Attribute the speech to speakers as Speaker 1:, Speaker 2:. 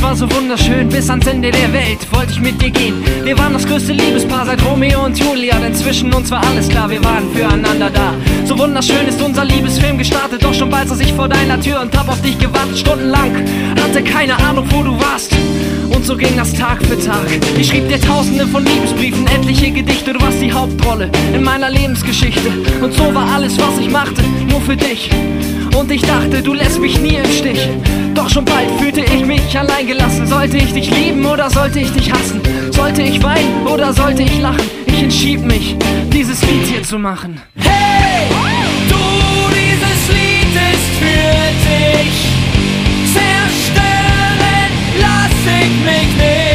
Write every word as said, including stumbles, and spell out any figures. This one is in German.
Speaker 1: war so wunderschön, bis ans Ende der Welt wollte ich mit dir gehen. Wir waren das größte Liebespaar seit Romeo und Julia, denn zwischen uns war alles klar, wir waren füreinander da. So wunderschön ist unser Liebesfilm gestartet, doch schon bald saß ich vor deiner Tür und hab auf dich gewartet stundenlang. Hatte keine Ahnung, wo du warst. Und so ging das Tag für Tag. Ich schrieb dir tausende von Liebesbriefen, etliche Gedichte. Du warst die Hauptrolle in meiner Lebensgeschichte. Und so war alles, was ich machte, nur für dich. Und ich dachte, du lässt mich nie im Stich. Doch schon bald fühlte ich mich allein gelassen. Sollte ich dich lieben oder sollte ich dich hassen? Sollte ich weinen oder sollte ich lachen? Ich entschied mich, dieses Lied hier zu machen.
Speaker 2: Hey, du, dieses Lied ist für dich. Zerstören lass ich mich nicht.